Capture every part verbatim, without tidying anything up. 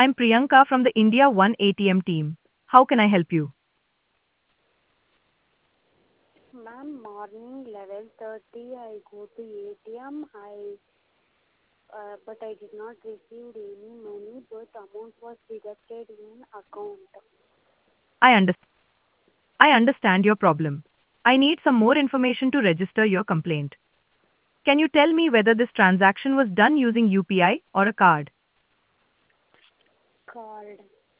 I'm Priyanka from the India One A T M team. How can I help you? Ma'am, morning eleven thirty I go to A T M. I uh, but I did not receive any money, but amount was deducted in account. I understand. I understand your problem. I need some more information to register your complaint. Can you tell me whether this transaction was done using U P I or a card? Called.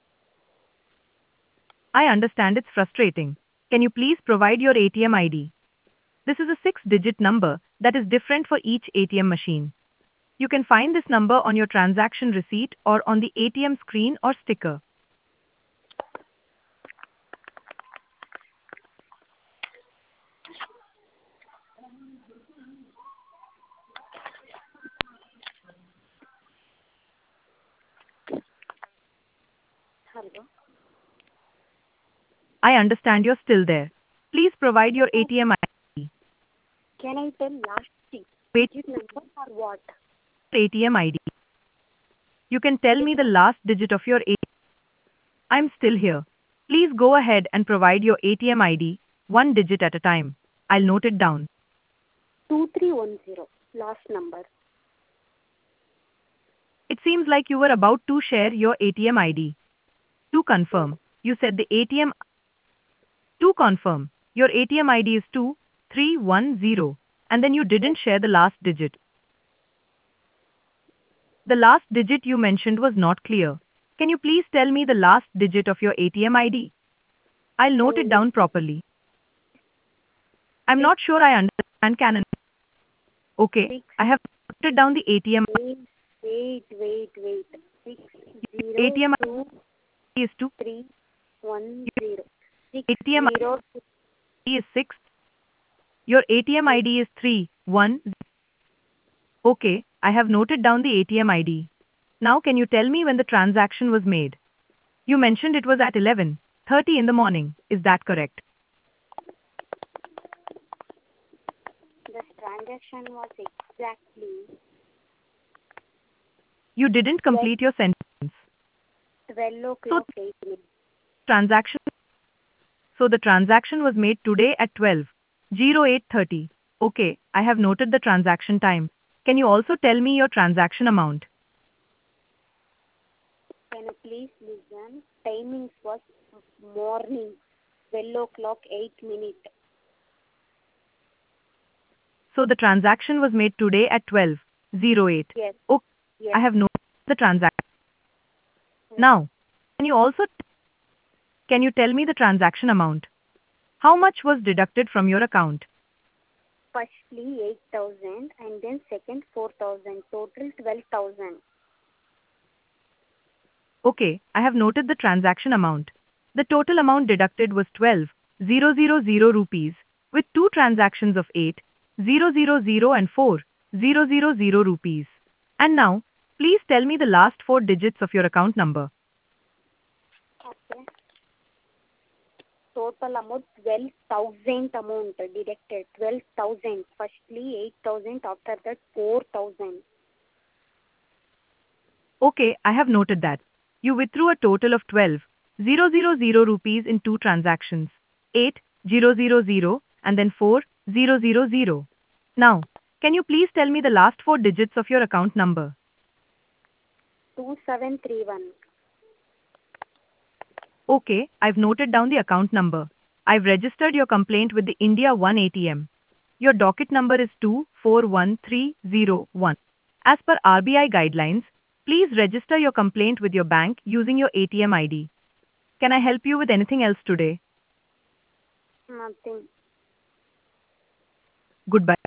I understand it's frustrating. Can you please provide your A T M I D? This is a six-digit number that is different for each A T M machine. You can find this number on your transaction receipt or on the A T M screen or sticker. Hello. I understand you're still there. Please provide your A T M I D. Can I tell last Wait, digit number or what? A T M I D. You can tell me the last digit of your A T M. I'm still here. Please go ahead and provide your A T M I D, one digit at a time. I'll note it down. two three one zero. Last number. It seems like you were about to share your A T M I D. To confirm, you said the A T M. To confirm, your A T M I D is two three one zero, and then you didn't share the last digit. The last digit you mentioned was not clear. Can you please tell me the last digit of your A T M I D? I'll note it down properly. I'm not sure I understand Canon. Okay, Six I have noted down the A T M. wait wait wait wait. Six zero ATM two is two. three one zero. Six A T M zero I D is six. Your A T M I D is three one. Okay, I have noted down the A T M I D. Now can you tell me when the transaction was made? You mentioned it was at eleven thirty in the morning. Is that correct? The transaction was exactly You didn't complete your sentence. twelve So o'clock eight minutes. transaction so the transaction was made today at twelve oh eight thirty. Okay, I have noted the transaction time. Can you also tell me your transaction amount? Can you please listen? Timings was morning, twelve o'clock eight minutes. So the transaction was made today at twelve oh eight. Yes, Okay, yes. I have noted the transaction. Now, can you also can you tell me the transaction amount? How much was deducted from your account? Firstly eight thousand and then second four thousand. Total twelve thousand. Okay, I have noted the transaction amount. The total amount deducted was twelve thousand rupees with two transactions of eight thousand and four thousand rupees. And now, please tell me the last four digits of your account number. Okay. Total amount twelve thousand amount deducted. twelve thousand. Firstly eight thousand, after that four thousand. Okay, I have noted that. You withdrew a total of twelve thousand rupees in two transactions, eight thousand and then four thousand. Now, can you please tell me the last four digits of your account number? two seven three one. Okay, I've noted down the account number. I've registered your complaint with the India One A T M. Your docket number is two four one three zero one. As per R B I guidelines, please register your complaint with your bank using your A T M I D. Can I help you with anything else today? Nothing. Goodbye.